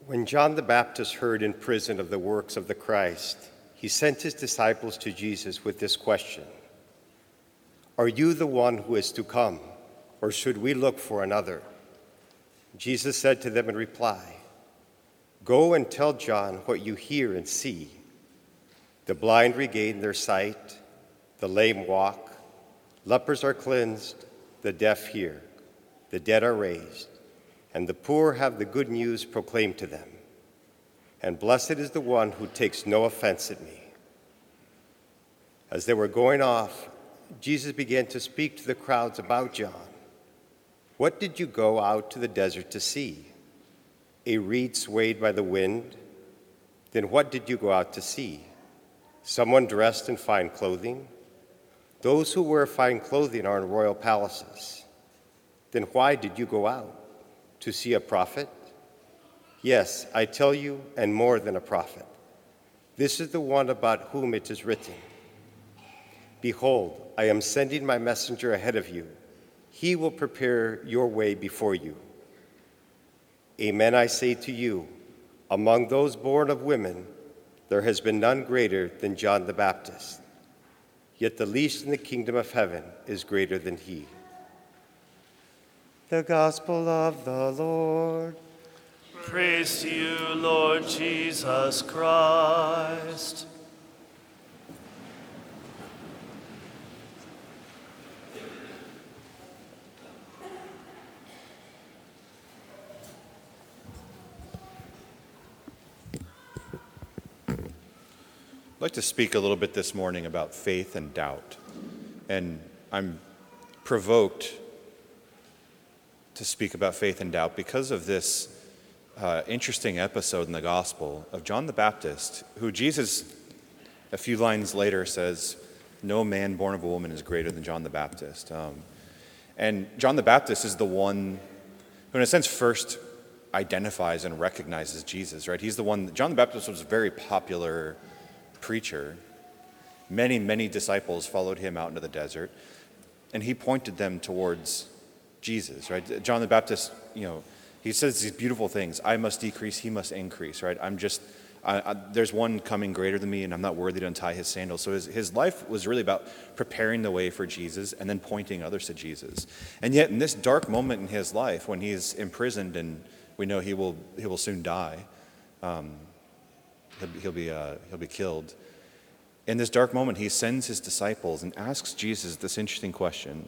When John the Baptist heard in prison of the works of the Christ, he sent his disciples to Jesus with this question: "Are you the one who is to come, or should we look for another?" Jesus said to them in reply, "Go and tell John what you hear and see. The blind regain their sight, the lame walk, lepers are cleansed, the deaf hear, the dead are raised, and the poor have the good news proclaimed to them. And blessed is the one who takes no offense at me." As they were going off, Jesus began to speak to the crowds about John. "What did you go out to the desert to see? A reed swayed by the wind? Then what did you go out to see? Someone dressed in fine clothing? Those who wear fine clothing are in royal palaces. Then why did you go out? To see a prophet? Yes, I tell you, and more than a prophet. This is the one about whom it is written, 'Behold, I am sending my messenger ahead of you. He will prepare your way before you.' Amen, I say to you, among those born of women, there has been none greater than John the Baptist. Yet the least in the kingdom of heaven is greater than he." The Gospel of the Lord. Praise to you, Lord Jesus Christ. I'd like to speak a little bit this morning about faith and doubt. And I'm provoked to speak about faith and doubt because of this interesting episode in the gospel of John the Baptist, who Jesus, a few lines later, says, "No man born of a woman is greater than John the Baptist." And John the Baptist is the one who, in a sense, first identifies and recognizes Jesus, right? He's the one. John the Baptist was a very popular preacher. Many, many disciples followed him out into the desert, and he pointed them towards Jesus, right? John the Baptist, he says these beautiful things: "I must decrease, he must increase," right? There's one coming greater than me, and I'm not worthy to untie his sandals. So his life was really about preparing the way for Jesus and then pointing others to Jesus. And yet in this dark moment in his life, when he's imprisoned and we know he will soon die, he'll be killed. In this dark moment, he sends his disciples and asks Jesus this interesting question: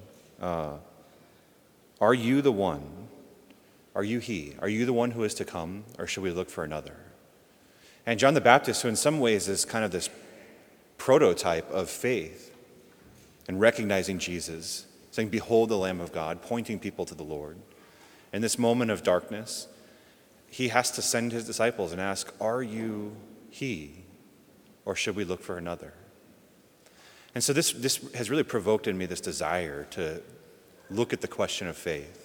"Are you the one? Are you he? Are you the one who is to come, or should we look for another?" And John the Baptist, who in some ways is kind of this prototype of faith and recognizing Jesus, saying, "Behold the Lamb of God," pointing people to the Lord. In this moment of darkness, he has to send his disciples and ask, "Are you he, or should we look for another?" And so this has really provoked in me this desire to look at the question of faith.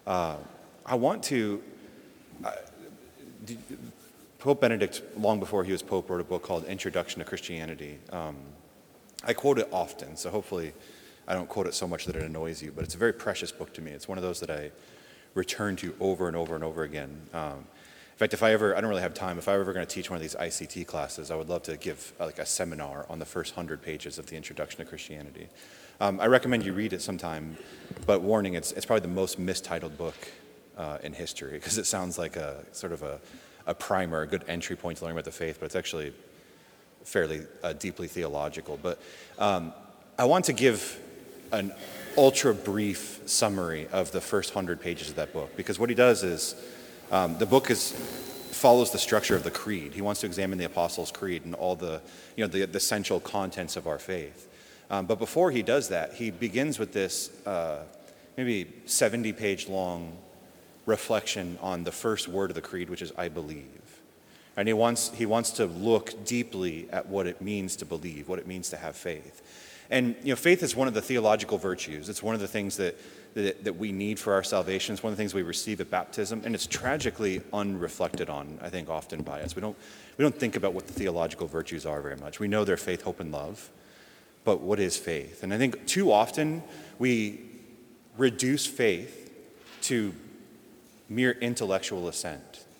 Pope Benedict, long before he was Pope, wrote a book called Introduction to Christianity. I quote it often, so hopefully I don't quote it so much that it annoys you, but it's a very precious book to me. It's one of those that I return to over and over and over again. In fact, I don't really have time. If I were ever going to teach one of these ICT classes, I would love to give a seminar on the first 100 pages of the Introduction to Christianity. I recommend you read it sometime, but warning, it's probably the most mistitled book in history, because it sounds like a sort of a primer, a good entry point to learn about the faith, but it's actually fairly deeply theological. But I want to give an ultra brief summary of the first 100 pages of that book, because what he does is the book follows the structure of the creed. He wants to examine the Apostles' Creed and all the essential contents of our faith. But before he does that, he begins with this maybe 70-page long reflection on the first word of the creed, which is "I believe." And he wants to look deeply at what it means to believe, what it means to have faith. And faith is one of the theological virtues. It's one of the things that we need for our salvation. It's one of the things we receive at baptism, and it's tragically unreflected on, I think, often by us. We don't think about what the theological virtues are very much. We know they're faith, hope, and love, but what is faith? And I think too often we reduce faith to mere intellectual assent.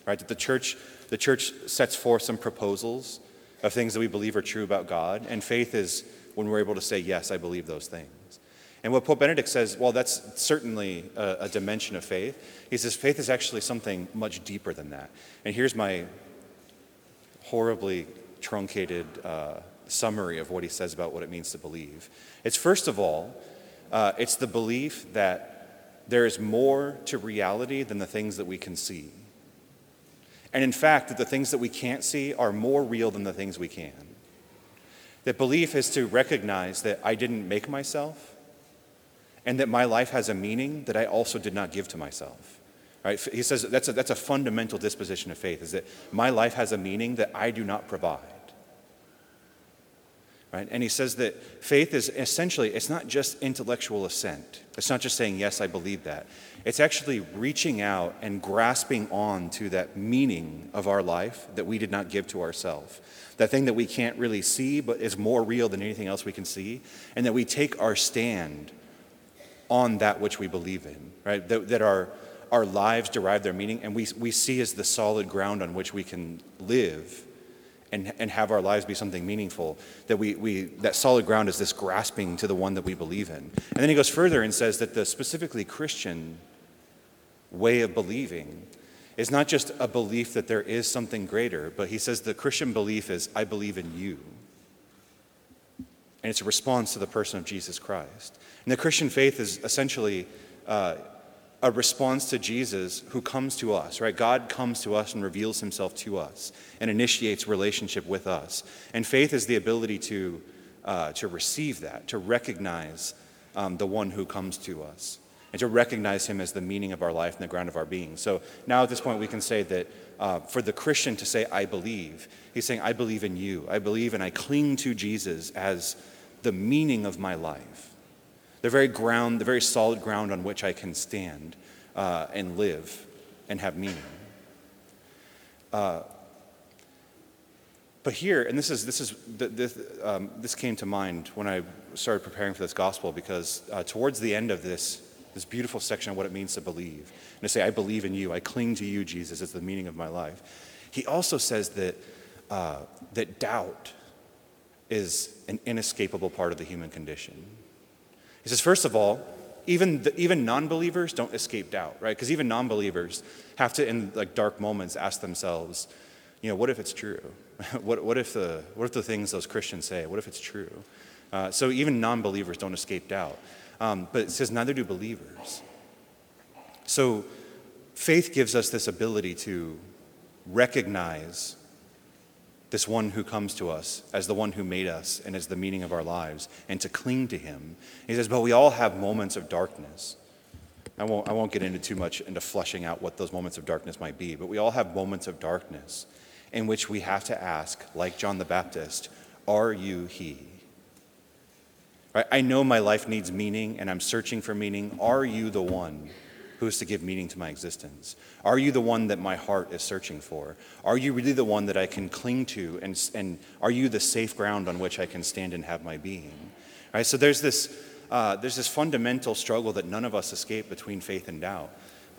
right? That the church sets forth some proposals of things that we believe are true about God, and faith is when we're able to say, yes, I believe those things. And what Pope Benedict says, well, that's certainly a dimension of faith. He says faith is actually something much deeper than that. And here's my horribly truncated summary of what he says about what it means to believe. It's first of all, it's the belief that there is more to reality than the things that we can see. And in fact, that the things that we can't see are more real than the things we can. That belief is to recognize that I didn't make myself, and that my life has a meaning that I also did not give to myself. Right? He says that's a fundamental disposition of faith, is that my life has a meaning that I do not provide. Right? And he says that faith is essentially, it's not just intellectual assent. It's not just saying, yes, I believe that. It's actually reaching out and grasping on to that meaning of our life that we did not give to ourselves. That thing that we can't really see, but is more real than anything else we can see. And that we take our stand on that which we believe in, right? That our lives derive their meaning, and we see as the solid ground on which we can live and have our lives be something meaningful, that that solid ground is this grasping to the one that we believe in. And then he goes further and says that the specifically Christian way of believing is not just a belief that there is something greater, but he says the Christian belief is, I believe in you. And it's a response to the person of Jesus Christ. And the Christian faith is essentially a response to Jesus who comes to us, right? God comes to us and reveals himself to us and initiates relationship with us. And faith is the ability to receive that, to recognize the one who comes to us, and to recognize him as the meaning of our life and the ground of our being. So now at this point we can say that for the Christian to say, I believe, he's saying, I believe in you. I believe and I cling to Jesus as the meaning of my life. The very solid ground on which I can stand and live and have meaning. But here, and this came to mind when I started preparing for this gospel, because towards the end of this beautiful section of what it means to believe, and to say, I believe in you, I cling to you, Jesus, as the meaning of my life. He also says that doubt is an inescapable part of the human condition. He says, first of all, even non-believers don't escape doubt, right? Because even non-believers have to, in like dark moments, ask themselves, what if it's true? What if the things those Christians say, what if it's true? So even non-believers don't escape doubt. But it says neither do believers. So faith gives us this ability to recognize this one who comes to us as the one who made us and as the meaning of our lives, and to cling to him. He says, but we all have moments of darkness. I won't get into too much into fleshing out what those moments of darkness might be, but we all have moments of darkness in which we have to ask, like John the Baptist, are you he? Right? I know my life needs meaning and I'm searching for meaning. Are you the one who is to give meaning to my existence? Are you the one that my heart is searching for? Are you really the one that I can cling to, and are you the safe ground on which I can stand and have my being? Right? So there's this fundamental struggle that none of us escape between faith and doubt.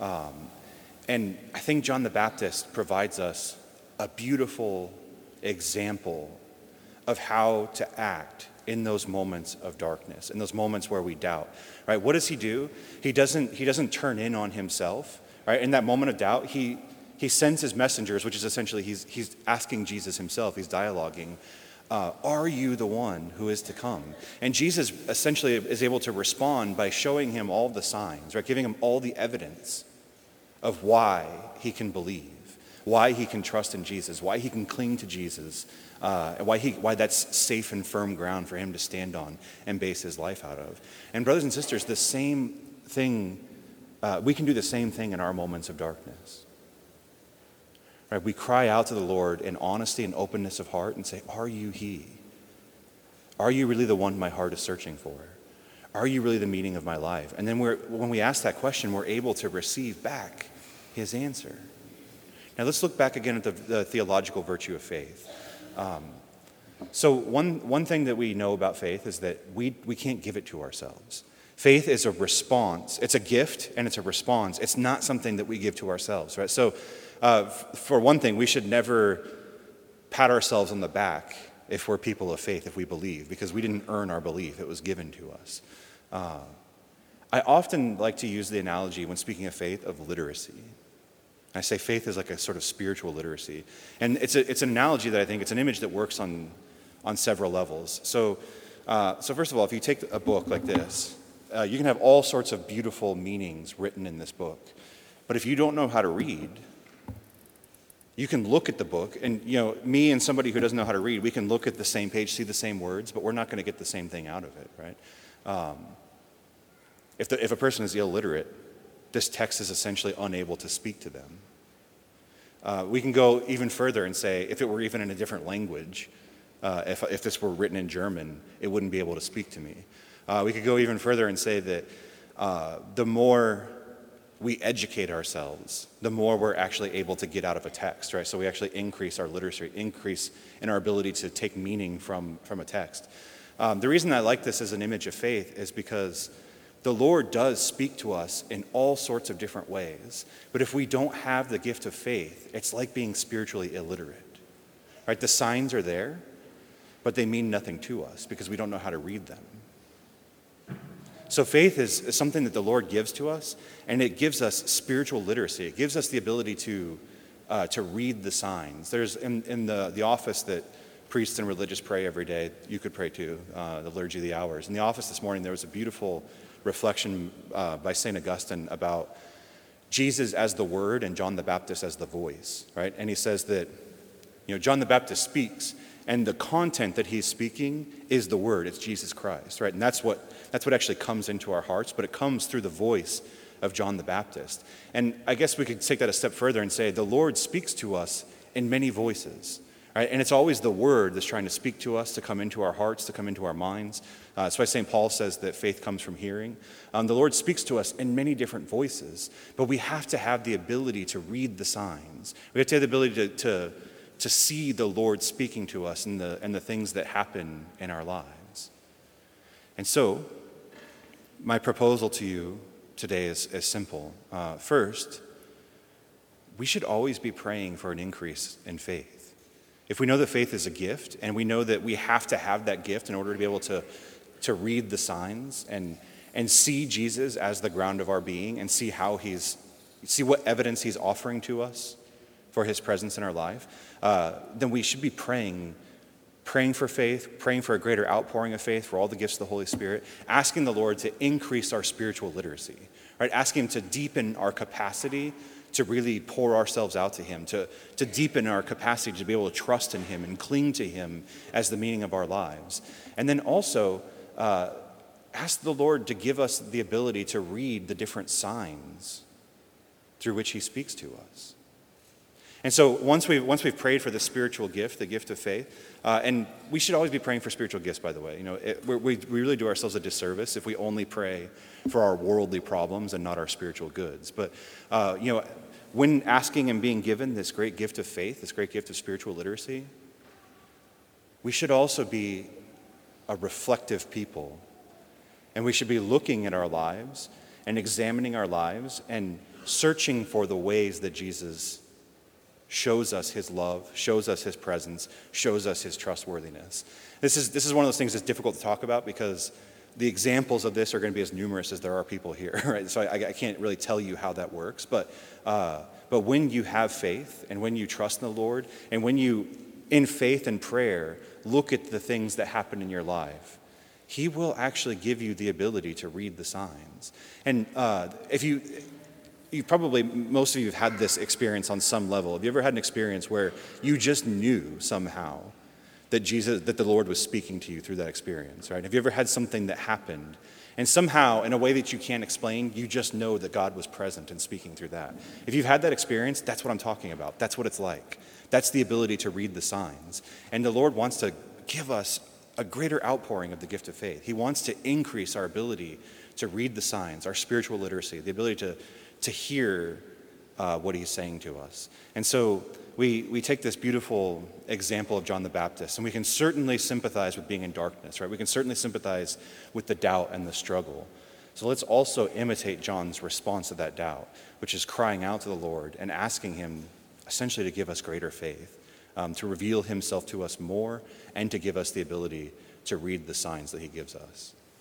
And I think John the Baptist provides us a beautiful example of how to act in those moments of darkness, in those moments where we doubt. Right? What does he do? He doesn't turn in on himself. Right? In that moment of doubt, he sends his messengers, which is essentially he's asking Jesus himself. He's dialoguing. Are you the one who is to come? And Jesus essentially is able to respond by showing him all the signs, right? Giving him all the evidence of why he can believe, why he can trust in Jesus, why he can cling to Jesus, and why that's safe and firm ground for him to stand on and base his life out of. And brothers and sisters, the same thing, we can do the same thing in our moments of darkness. Right? We cry out to the Lord in honesty and openness of heart and say, are you he? Are you really the one my heart is searching for? Are you really the meaning of my life? And then when we ask that question, we're able to receive back his answer. Now let's look back again at the theological virtue of faith. So one thing that we know about faith is that we can't give it to ourselves. Faith is a response. It's a gift and it's a response. It's not something that we give to ourselves, right? So for one thing, we should never pat ourselves on the back if we're people of faith, if we believe, because we didn't earn our belief. It was given to us. I often like to use the analogy when speaking of faith of literacy. I say faith is like a sort of spiritual literacy. And it's an analogy that I think, it's an image that works on several levels. So first of all, if you take a book like this, you can have all sorts of beautiful meanings written in this book. But if you don't know how to read, you can look at the book, and me and somebody who doesn't know how to read, we can look at the same page, see the same words, but we're not going to get the same thing out of it, right? If a person is illiterate, this text is essentially unable to speak to them. We can go even further and say, if it were even in a different language, if this were written in German, it wouldn't be able to speak to me. We could go even further and say that the more we educate ourselves, the more we're actually able to get out of a text, right? So we actually increase our literacy, increase in our ability to take meaning from a text. The reason I like this as an image of faith is because the Lord does speak to us in all sorts of different ways. But if we don't have the gift of faith, it's like being spiritually illiterate, right? The signs are there, but they mean nothing to us because we don't know how to read them. So faith is something that the Lord gives to us, and it gives us spiritual literacy. It gives us the ability to read the signs. There's in the office that priests and religious pray every day. You could pray too, the Liturgy of the Hours. In the office this morning, there was a beautiful reflection by St. Augustine about Jesus as the Word and John the Baptist as the voice, right? And he says that, John the Baptist speaks, and the content that he's speaking is the Word. It's Jesus Christ, right? And that's what actually comes into our hearts, but it comes through the voice of John the Baptist. And I guess we could take that a step further and say the Lord speaks to us in many voices, right? And it's always the Word that's trying to speak to us, to come into our hearts, to come into our minds. That's why St. Paul says that faith comes from hearing. The Lord speaks to us in many different voices, but we have to have the ability to read the signs. We have to have the ability to see the Lord speaking to us and the things that happen in our lives. And so, my proposal to you today is simple. First, we should always be praying for an increase in faith. If we know that faith is a gift, and we know that we have to have that gift in order to be able to read the signs and see Jesus as the ground of our being, and see what evidence he's offering to us for his presence in our life, then we should be praying for faith, praying for a greater outpouring of faith, for all the gifts of the Holy Spirit, asking the Lord to increase our spiritual literacy, right? Asking him to deepen our capacity to really pour ourselves out to him, to deepen our capacity to be able to trust in him and cling to him as the meaning of our lives. And then also ask the Lord to give us the ability to read the different signs through which he speaks to us. And so once we've prayed for the spiritual gift, the gift of faith, and we should always be praying for spiritual gifts, by the way. We really do ourselves a disservice if we only pray for our worldly problems and not our spiritual goods. But when asking and being given this great gift of faith, this great gift of spiritual literacy, we should also be a reflective people, and we should be looking at our lives and examining our lives and searching for the ways that Jesus shows us his love, shows us his presence, shows us his trustworthiness. This is one of those things that's difficult to talk about because the examples of this are going to be as numerous as there are people here, right? So I can't really tell you how that works, but when you have faith and when you trust in the Lord and when you, in faith and prayer, look at the things that happen in your life, he will actually give you the ability to read the signs. And if you probably, most of you have had this experience on some level. Have you ever had an experience where you just knew somehow that the Lord was speaking to you through that experience, right? Have you ever had something that happened and somehow, in a way that you can't explain, you just know that God was present and speaking through that? If you've had that experience, that's what I'm talking about. That's what it's like. That's the ability to read the signs. And the Lord wants to give us a greater outpouring of the gift of faith. He wants to increase our ability to read the signs, our spiritual literacy, the ability to hear what he's saying to us. And so we take this beautiful example of John the Baptist, and we can certainly sympathize with being in darkness, right? We can certainly sympathize with the doubt and the struggle. So let's also imitate John's response to that doubt, which is crying out to the Lord and asking him essentially to give us greater faith, to reveal himself to us more, and to give us the ability to read the signs that he gives us.